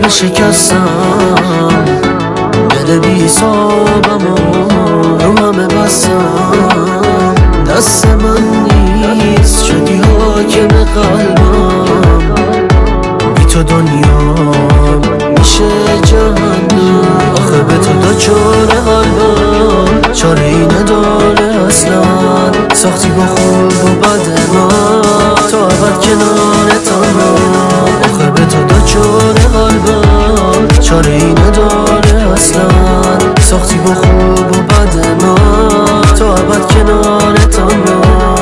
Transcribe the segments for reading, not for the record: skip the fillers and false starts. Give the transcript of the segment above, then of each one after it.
قلب شکستم، دل بی حسابم رو همه بستم. دست من نیست شدی حاکم قلبم، بی تو دنیا میشه جهنم. آخه به تو دچار قلبم چاره ای نداره اصلا، ساختی با خوب و بد من تا ابد کنارتم. آخه به تو دچار قلبم چاره ای نداره اصلا، ساختی با خوب و بد من تا ابد کنارتم.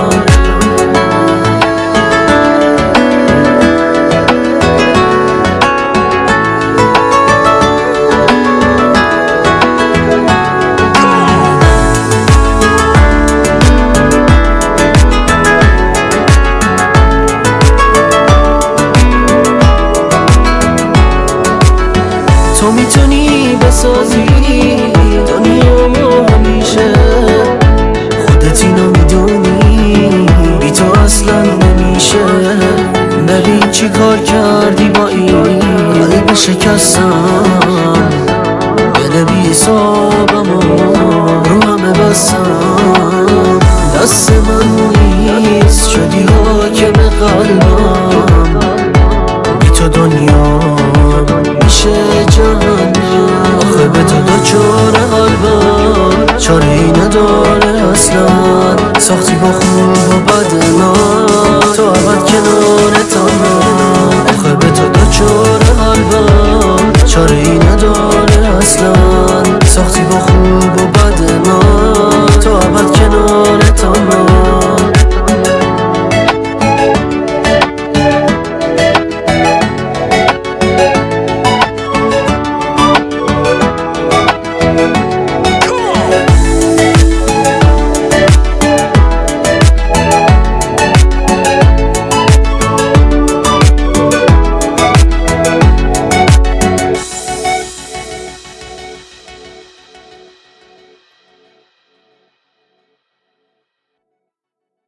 تو میتونی بسازی دنیامو همیشه، خودت اینو میدونی بی تو اصلا نمیشه. ببین چی کار کردی با این قلب شکستم، دل بی حسابم رو همه بستم.